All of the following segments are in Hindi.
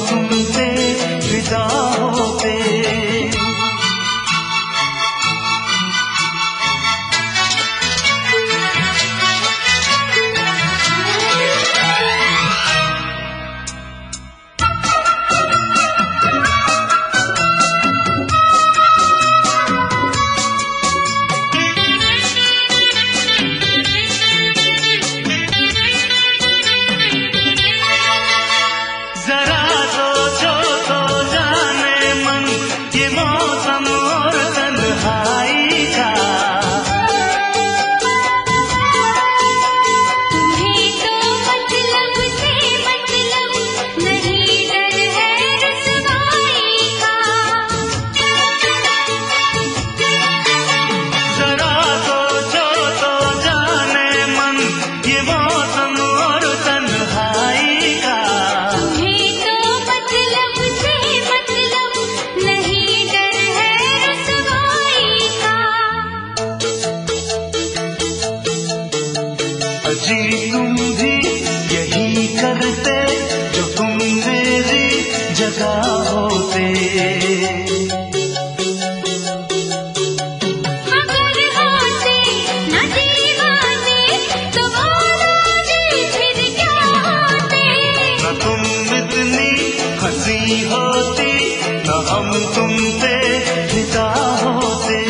तुमसे फिदा होते। जी तुम भी यही करते जो तुम मेरी जगह होते। अगर होते न दीवाने तो जी फिर क्या होते। न तुम इतनी हंसी होती न हम तुम पे फिदा होते।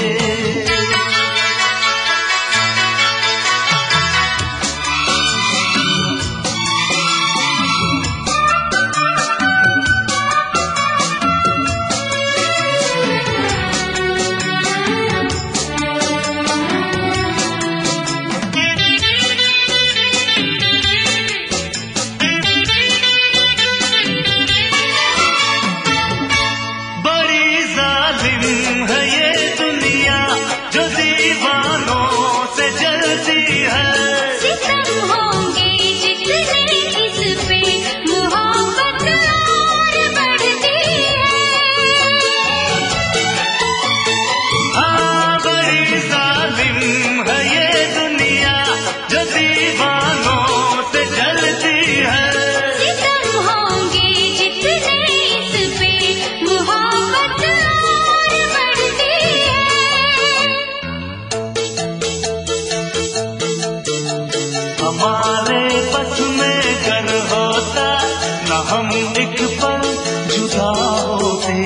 है ये दुनिया जो दीवानों से जलती है। सितम होंगे जितने इस पे मोहब्बत और बढ़ती है। हाँ बड़ी जालिम है ये दुनिया जो दीवानों से जलती है। सितम होंगे जितने इस पे मोहब्बत हमारे बस में घर होता न हम एक पल जुदा होते।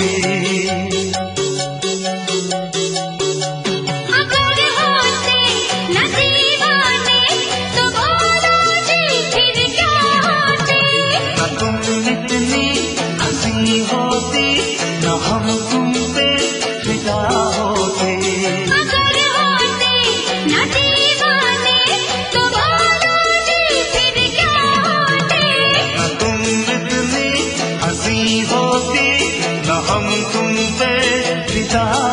अगर होते न दीवाने तो जी फिर क्या होते। न तुम इतनी हंसी होती न हम तुम पे फिदा होते। अगर होते न दीवाने तो हंसी होती न हम तुम पे फिदा